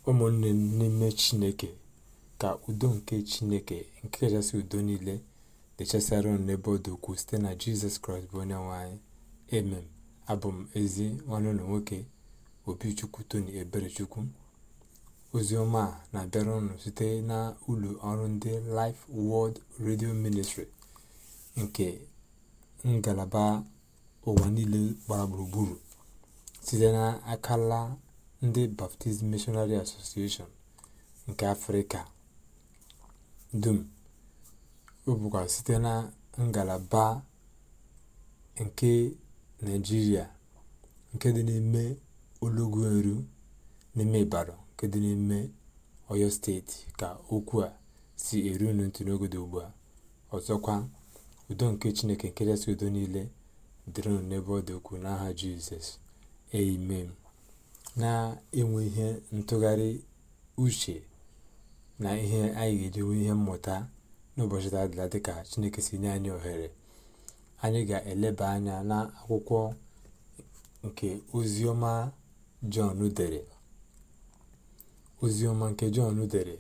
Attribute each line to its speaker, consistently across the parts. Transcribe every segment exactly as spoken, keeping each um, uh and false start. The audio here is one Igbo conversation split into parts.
Speaker 1: ụmụnne n'ime Chineke, ka udo nke Chineke nke kachasị udo niile dịchasịara unu n'ebe ọ dị ukwuu site na Jizọs Kraịst bụ onye nwe anyị. Amen. Abụ m ezi nwanne ụlọ nwoke Obichukwu Tony Eberechukwu. Ozi ọma a na-abịara unu site na ụlọ ọrụ ndị Life Word Radio Ministry nke ngalaba ụwa niile gbara gburugburu site na akala ndị Baptist Missionary Association nke Afrịka dum. Ọ bụkwa site na ngalaba nke Naịjirịa nke dị n'ime Olọgụrụ n'ime Ibadan nke dị n'ime Ọyọ steeti ka okwu a si eru unu ntị n'oge dị ugbu a. Ọzọkwa, udo nke Chineke nke kachasị udo niile dịrị unu n'ebe ọ dị ukwuu n'aha Jizọs. Amen. Na-enwe ihe ntụgharị uche na ihe anyị ga-ejiwe ihe mmụta n'ụbọchị tadịla dịka Chineke si nye anyị ohere. Anyị ga-eleba anya n'akwụkwọ nke oziọma Jọn dere. Oziọma nke Jọn dere,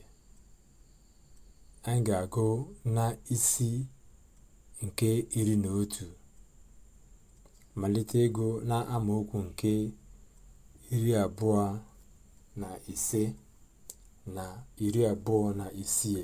Speaker 1: anyị ga-agụ na isi nke iri na otu malite ego na amaokwu nke iri abụọ na ise na iri abụọ na isii.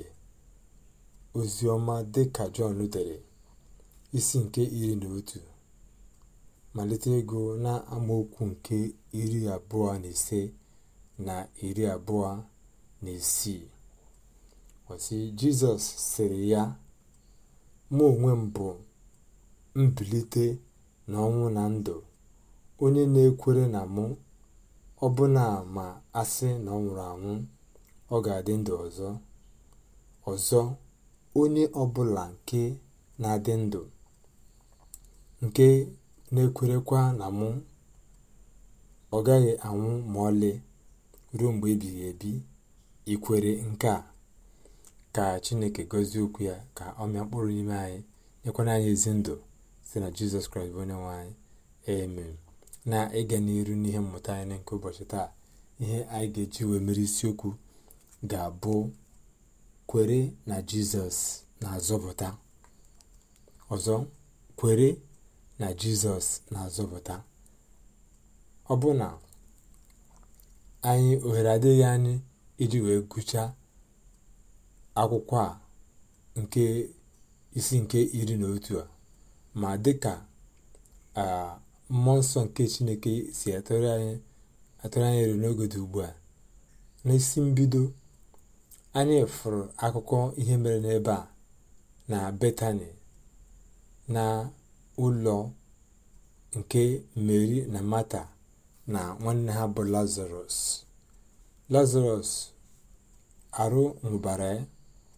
Speaker 1: Oziọma dịka Jọn dere, isi nke iri na otu malite ego na amaokwu nke iri abụọ na ise na iri abụọ na isii. Ọsị, Jizọs sịrị ya, mụ onwe m bụ mbilite na ọnwụ na ndụ. Onye na-ekwere na mụ, ọbụna ma asị na ọ nwụrụ anwụ, ọ ga-adị ndụ ọzọ. Ọzọ, onye ọbụla nke na-adị ndụ, nke na-ekwerekwa na mụ, ọ gaghị anwụ ma ọlị ruo mgbe ebighị ebi. Ikwere nke a? Ka Chineke gọzie okwu ya, ka ọ mịa mkpụrụ n'ime anyị, nyekwana anyị ezi ndụ site na Jizọs Kraịst bụ onye nwe anyị. Amen. Na ịga n'iru n'ihe mmụta anyị nke ụbọchị taa, ihe anyị ga-eji wee mere isiokwu ga-abụ kwere na Jizọs na-azọpụta. Ọzọ, kwere na Jizọs na-azọpụta. Ọ bụ na anyị ohere adịghị anyị iji wee gụchaa akwụkwọ a nke isi nke iri na otu a, ma dịka a mmụọ nsọ nke Chineke si atụrụ anyị atụrụ anyị elu n'oge dị ugbu a. N'isi mbido, anyị fụrụ akụkọ ihe mere n'ebe a na Betani, na ụlọ nke Meri na Mata na nwanne ha bụ Lazarọs. Lazarọs arụ nwụbara ya,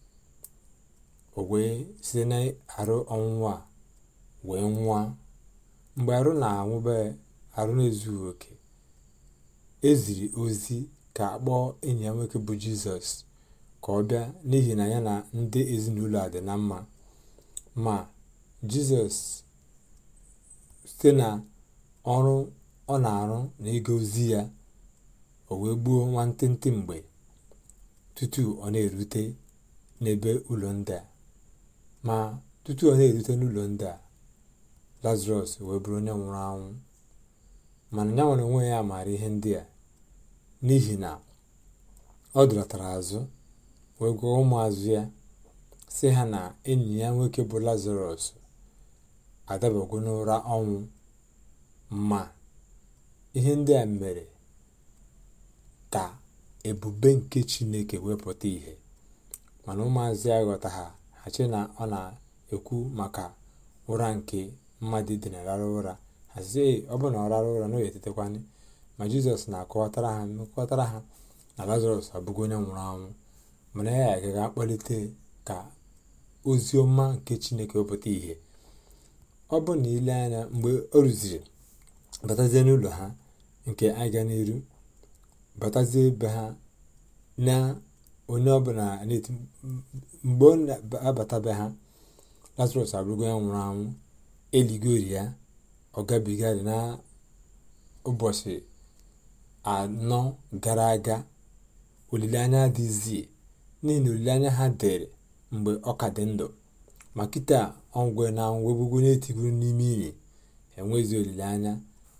Speaker 1: o wee site n'arụ ọnwụnwa a wee nwụọ. Mgbe arụ na-anwụba, arụ na-ezughị oke, eziri ozi ka akpọọ enyi ya nwoke bụ Jizọs ka ọ bịa, n'ihi na ya na ndị ezinụlọ a dị na mma. Ma Jizọs site na ọrụ ọ na-arụ na ịga ozi ya, o wee gbuo nwantịntị mgbe tutu ọ na-erute n'ebe ụlọ ndị a. Ma tutu ọ na-erute n'ụlọ ndị a, Lazarọs wee bụrụ onye nwụrụ anwụ. Mana ya nwere onwe ya maara ihe ndị a, n'ihi na ọ dọlatara azụ wee gwa ụmụazụ ya sị ha na enyi ya nwoke bụ Lazarọs adabago n'ụra ọnwụ. Ma ihe ndị a mere ka ebube nke Chineke wepụta ihe. Mana ụmụazụ ya ghọta ha hachi na ọ na-ekwu maka ụra nke mmadụ dị na rara ụra. Ha sị, ọ bụ na ọ rara ụra na ọ ga-etetekwanị. Ma Jizọs na-akọwatara ha mekọtara ha na Lazarọs abụgo onye nwụrụ anwụ, mana ya agaghị akpọlite ka ozi ọma nke Chineke wepụta ihe. Ọ bụ na ile anya, mgbe o ruziri batazie n'ụlọ ha, nke anyị ga n'iru batazie ebe ha, na onye ọbụla na-eti mgbe ọ na-abatabe ha, Lazarọs abụrụgo ya nwụrụ anwụ, eligori ya, ọ gabigari na ụbọchị anọ gara aga olileanya adịghịzi, n'ihi na olileanya ha dịrị mgbe ọ ka dị ndụ. Ma kịta ọgwụ na ngwegwugwu na-etigoro n'ime iyi, enwezi olileanya.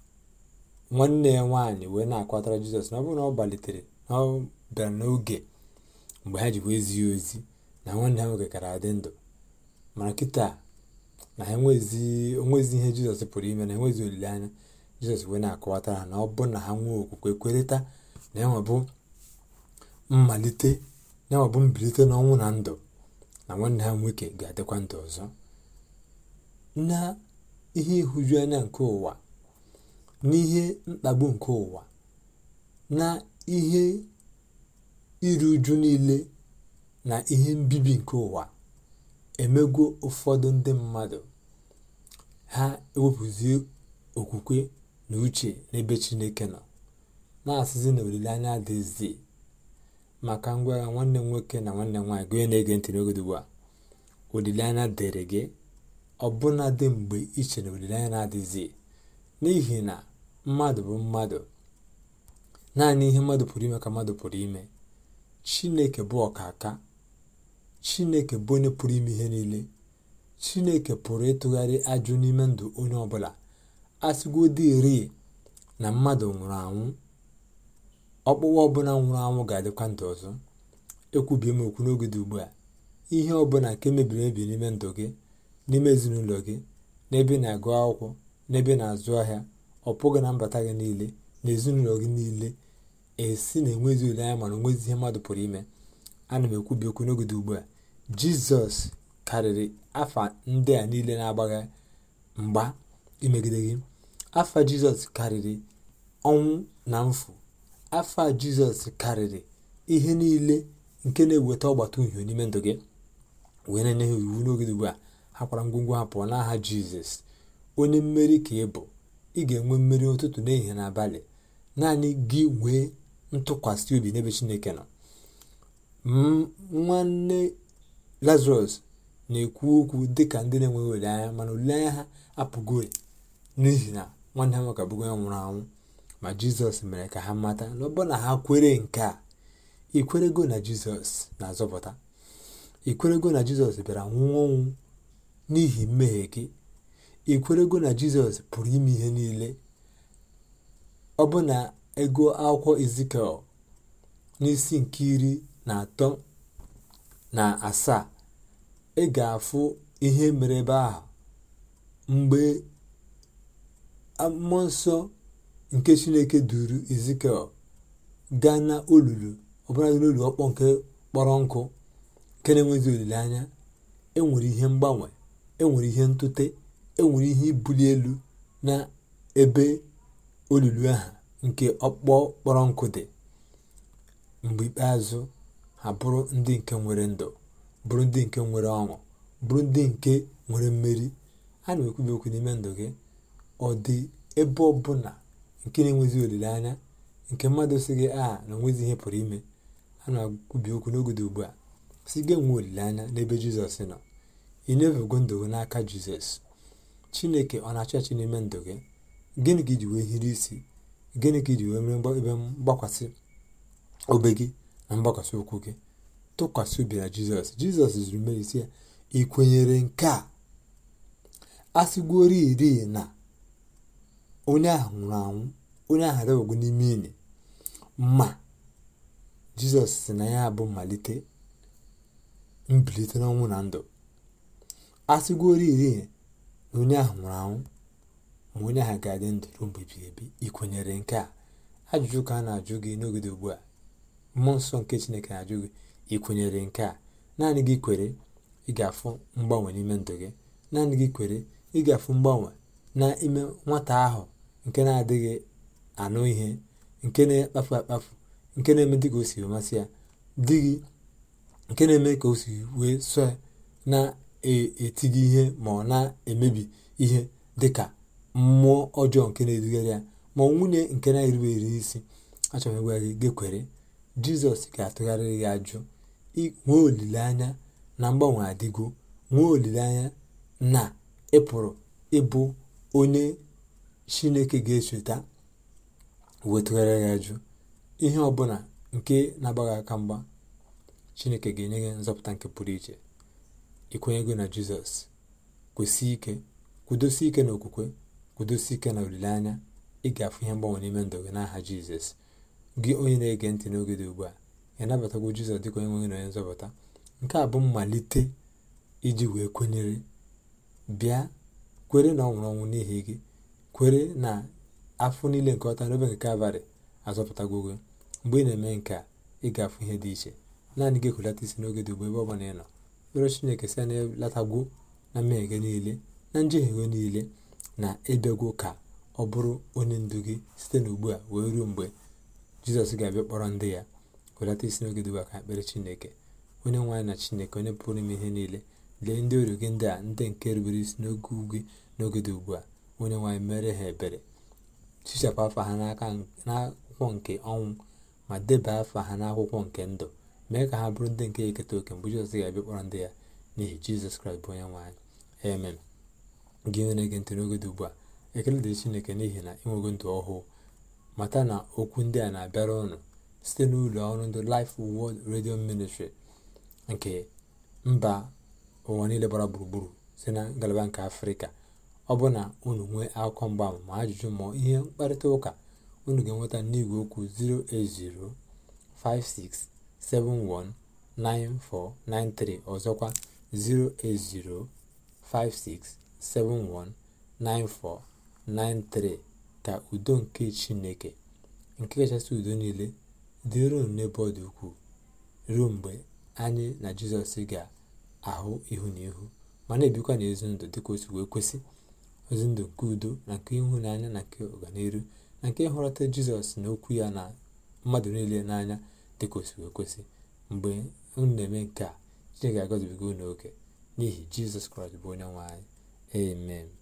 Speaker 1: Nwanne ya nwaanyị wee na-akwatara Jizọs na ọ bụrụ na ọ gbalitere na ọ bịara n'oge mgbe ha ji wee zie ozi na nwanne ha nwoke kara adị ndụ. Mana kịta na ha enwezi ihe Jizọs pụrụ ime, na enwezi olileanya. Jizọs wee na-akọwatara ha na ọ bụ na ha nwee okwukwe kwerịta na enwebụ mmalite, na enwebụ mbilite n'ọnwụ na ndụ, na nwanne ha nwoke ga-adịkwa ndụ ọzọ. Na ihe ịhụju anya nke ụwa, n'ihe mkpagbu nke ụwa, na ihe iru uju niile na ihe mbibi nke ụwa emego ụfọdụ ndị mmadụ ha ewepụzie okwukwe na uche n'ebe Chineke nọ, na-asịzi na olileanya adịghịzi. Maka ngwa nwanne m nwoke na nwanne m nwaanyị gị na-ege ntị n'oge ugbu a, olileanya dịrị gị ọbụna dị mgbe iche na olileanya na-adịghịzi. N'ihi na mmadụ bụ mmadụ, naanị ihe mmadụ pụrụ ime ka mmadụ pụrụ ime. Chineke bụ ọkaka, Chineke bụ onye pụrụ ime ihe niile. Chineke pụrụ ịtụgharị ajụ n'ime ndụ onye ọbụla. Asịgodị iri na mmadụ nwụrụ anwụ, ọkpụkpọ ọbụla nwụrụ anwụ ga-adịkwa ndụ ọzọ. Ekwubie m okwu n'oge dị ugbu a, ihe ọbụla nke mebiri emebi n'ime ndụ gị, n'ime ezinụlọ gị, n'ebe na-agụ akwụkwọ, n'ebe na-azụ ahịa, ọ pụghị na mbata gị niile, na ezinụlọ gị niile, esi na enwezi olileanya mana onwezi ihe mmadụ pụrụ ime. Ana m ekwubi okwu n'oge dị ugbu a, Jizọs karịrị afa ndị a niile na-agbagha mgba imegide gị. Afa Jizọs karịrị ọnwụ na mfu. Afa Jizọs karịrị ihe niile nke na-eweta ọgbata uhie n'ime ndụ gị. Wee na-enye ha iwu n'oge dị ugbu a, ha kwara ngwongwo ha pụọ n'aha Jizọs. Onye mmeri ka ị bụ. Ị ga-enwe mmeri ụtụtụ n'ehihie na abalị, naanị gị nwee ntụkwasị obi n'ebe Chineke nọ. Nwanne Lazarus na-ekwu okwu dịka ndị na-enweghị olileanya, mana olileanya ha apụgori, n'ihi na nwanne ha nwoke abụghị onye nwụrụ anwụ. Ma Jizọs mere ka ha mata na ọ bụ na ha kwere nke a. Ikwerego na Jizọs na-azọpụta. Ikwerego na Jizọs bịara nwụọ ọnwụ n'ihi mmehie gị. Ikwerego na Jizọs pụrụ ime ihe niile. Ọ bụ na ego akwụkwọ Ezikiel n'isi nke iri na atọ na asaa, ị ga-afụ ihe mere ebe ahụ mgbe mmụọ nsọ nke Chineke duru Ezikiel gaa na olulu, ọbụla n'olu ọkpọ nke kpọrọ nkụ, nke na-enwezi olileanya. Enwere ihe mgbanwe, enwere ihe ntụte, enwere ihe ibuli elu na ebe olulu ahụ nke ọkpọ kpọrọ nkụ dị. Mgbe ikpeazụ ha bụrụ ndị nke nwere ndụ, bụrụ ndị nke nwere ọṅụ, bụrụ ndị nke nwere mmeri. A na-ekwubi okwu n'ime ndụ gị. Ọ dị ebe ọbụla nke na-enwezi olileanya, nke mmadụ sị gị a na onwezi ihe pụrụ ime, a na-ekwubi okwu n'oge dị ugbu a si gị nwee olileanya n'ebe Jizọs nọ. Ị na-ewego ndụ gị n'aka Jizọs. Chineke ọ na-achị achị n'ime ndụ gị? Gịnị ka iji wee hiri isi? Gịnị ka iji wee mere ebe mgbakwasị obe gị na mgbakwasị ụkwụ gị? Tụkwasị obi na Jizọs. Jizọs zuru mmeri isi ya, ị kwenyere nke a? Asịgwori iri na onye ahụ nwụrụ anwụ, onye ahụ adịghị n'ime ili, ma Jizọs sị na ya bụ mmalite mbilite n'ọnwụ na ndụ. Asịgwori iri na onye ahụ nwụrụ anwụ, ma onye ahụ ga-adị ndụ ruo mgbe ebighị ebi. Ị kwenyere nke a? Ajụjụ ka a na-ajụ gị n'oge dị ugbu a. Mmụọ nsọ nke Chineke na-ajụ gị, ị kwenyere nke a? Naanị gị kwere, ị ga-afụ mgbanwe n'ime ndụ gị. Naanị gị kwere, ị ga-afụ mgbanwe n'ime nwata ahụ nke na-adịghị anụ ihe, nke na-akpafu akpafu, nke na-eme dị ka o si masị ya, dị gị nke na-eme ka o si wee so na-etighị ihe ma ọ na-emebi ihe dịka mmụọ ọjọọ nke na-edugara ya, ma nwunye nke na-erube eri isi. Achọrọ m ịgwa gị, gị kwere, Jizọs ga-atụgharịrị gị ajụ. Nwee olileanya na mgbanwe adịgo. Nwee olileanya na ị pụrụ ịbụ onye Chineke ga-echeta, wetụgharịrị gị ajụ. Ihe ọbụla nke na-agbaghị aka mgba, Chineke ga-enye gị nzọpụta nke pụrụ iche. Ikwenyego na Jizọs, kwesị ike, kwudosi ike na okwukwe, kwudosi ike na olileanya, ị ga-afụ ihe mgbanwe n'ime ndụ gị n'aha Jizọs. Gị onye na-ege ntị n'oge dị ugbu a, ị nabatagwo Jizọs dịka onye nwe gị na onye nzọpụta? Nke a bụ mmalite iji wee kwenyere. Bịa kwere na ọ nwụrụ ọnwụ n'ihi gị, kwere na afọ niile nke ọta n'obe nke Kalvarị azọpụtagwo gị. Mgbe ị na-eme nke a, ị ga-afụ ihe dị iche. Naanị gị ekwulata isi n'oge dị ugbu ebe ọ bụla ị nọ, rịọrọ Chineke sị na ịlatagwo na mmehie gị niile, na njehie gị niile, na ịbịagwo ka ọ bụrụ onye ndu gị site n'ugbu a wee ruo mgbe Jizọs ga-abịa kpọrọ ndị ya. Kwulata isi n'oge dị ugbu a ka ekpere Chineke. Onye nwe anyị na Chineke, onye pụrụ ime ihe niile, lee ndị ọrụ gị ndị a, ndị nke rubere isi n'oge gị n'oge dị ugbu a. Onye nwe anyị, mere ha ebere, chichapụ afa ha n'akwụkwọ nke ọnwụ, ma deba afa ha n'akwụkwọ nke ndụ. Mee ka ha bụrụ ndị nke eketa oke mgbe Jizọs ga-abịa kpọrọ ndị ya, n'ihi Jizọs Kraịst bụ onye nwe anyị. Amen. Gị onye na-ege ntị n'oge dị ugbu a, ekele dịrị Chineke n'ihi na ịnwego ndụ ọhụụ. Mata na okwu ndị a na-abịara ụnụ site n'ụlọ ọrụ ndị Life Word Radio Ministry nke mba ụwa niile gbara gburugburu si na ngalaba nke Afrịka. Ọ bụ na unu nwee akụkọ mgbaama ma ajụjụ ma ihe mkparịta ụka, unu ga-enweta n'igwe okwu zero eight zero five six seven one nine four nine three, ọzọkwa zero eight zero five six seven one nine four nine three. Ka udo nke Chineke nke kachasị udo niile dịrị unu n'ebe ọ dị ukwuu ruo mgbe anyị na Jizọs ga-ahụ ihu na ihu, ma na-ebikwa n'ezi ndụ dịka otu wee kwesị, ozi ndụ nke udo na nke ịhụnanya na nke ọganiru na nke ịhụrịta Jizọs na okwu ya na mmadụ niile n'anya dịka otu wee kwesị. Mgbe unu na-eme nke a, Chineke ga-agọzibiga unu oke n'ihi Jizọs Kraịst bụ onye nwe anyị. Amen.